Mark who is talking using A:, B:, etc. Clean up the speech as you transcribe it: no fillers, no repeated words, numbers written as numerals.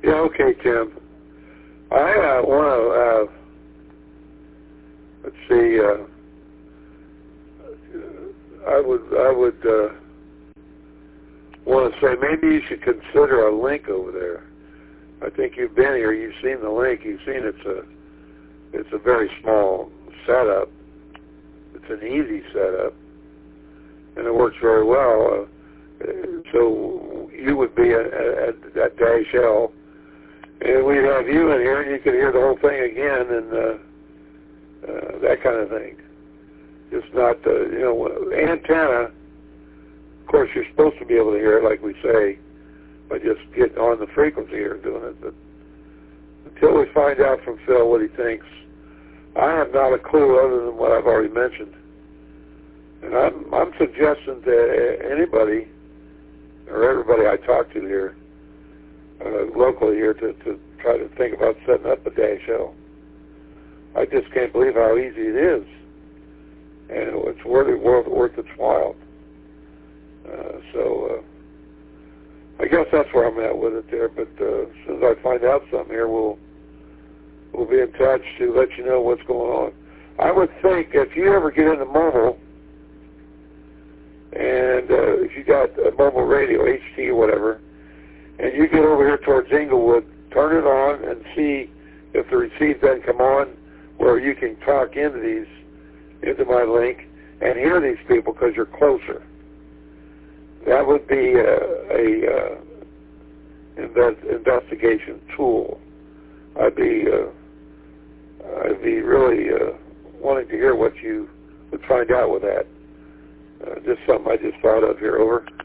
A: Yeah, okay, Tim. I want to, let's see, I would want to say maybe you should consider a link over there. I think you've been here, you've seen the link, you've seen it's a very small setup. It's an easy setup, and it works very well. So you would be at Dash L, and we'd have you in here, and you could hear the whole thing again, and that kind of thing. Just not, antenna. Of course, you're supposed to be able to hear it, like we say, by just getting on the frequency here and doing it. But until we find out from Phil what he thinks, I have not a clue other than what I've already mentioned. And I'm suggesting to anybody or everybody I talk to here, locally here, to try to think about setting up a Dash L. I just can't believe how easy it is, and it's worth its while. So I guess that's where I'm at with it there. But as soon as I find out something here, we'll be in touch to let you know what's going on. I would think if you ever get into mobile, and if you got a mobile radio, HT or whatever, and you get over here towards Inglewood, turn it on and see if the receive doesn't come on where you can talk into my link and hear these people because you're closer. That would be a investigation tool. I'd be really wanting to hear what you would find out with that. Just something I just thought of here. Over.